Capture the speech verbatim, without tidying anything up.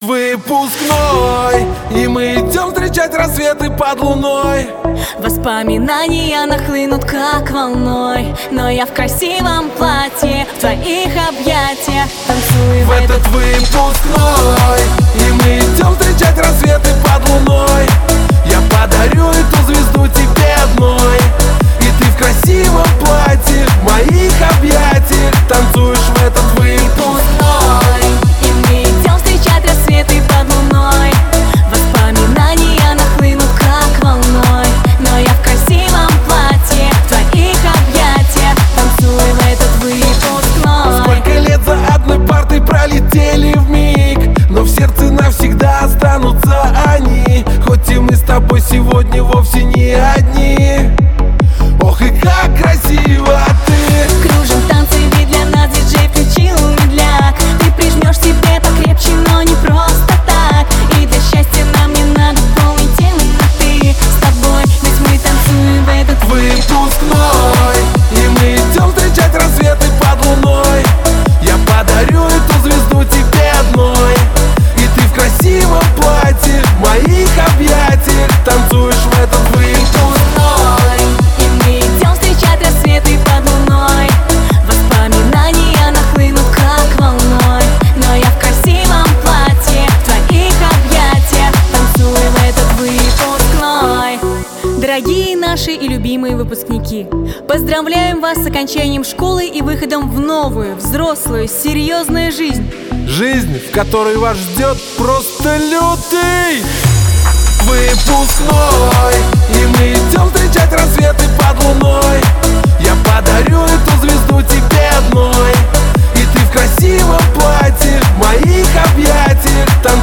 Выпускной, и мы идем встречать рассветы под луной. Воспоминания нахлынут как волной, но я в красивом платье, в твоих объятиях танцую в этот выпускной, и мы идем встречать рассветы под луной. Я подарю эту звезду тебе одной, и ты в красивом платье, в моих объятиях танцуешь в этот выпускной. И мы идем встречать рассветы под луной. Воспоминания нахлынут как волной, но я в красивом платье, в твоих объятиях танцую в этот выпускной. Сколько лет за одной партой пролетели вмиг, но в сердце навсегда останутся они. Хоть и мы с тобой сегодня вовсе не одни. Ох, и как красиво ты! Кружим танцы, ведь для нас диджей включил медляк. Ты прижмешь себе покрепче, но не просто так. И для счастья нам не надо полной темноты. С тобой, ведь мы танцуем в этот выпускной, и мы идем встречать рассветы под луной. Я подарю эту звезду тебе одной, и ты в красивом платье, в моих объятиях танцуешь в этот выпускной. И мы идем встречать рассветы под луной. Воспоминания нахлынут как волной, но я в красивом платье, в твоих объятиях танцую в этот выпускной. Дорогие наши и любимые выпускники, поздравляем вас с окончанием школы и выходом в новую, взрослую, серьезную жизнь. Жизнь, в которой вас ждет просто лютый выпускной, и мы идем встречать рассветы под луной. Я подарю эту звезду тебе одной, и ты в красивом платье, в моих объятиях танцуешь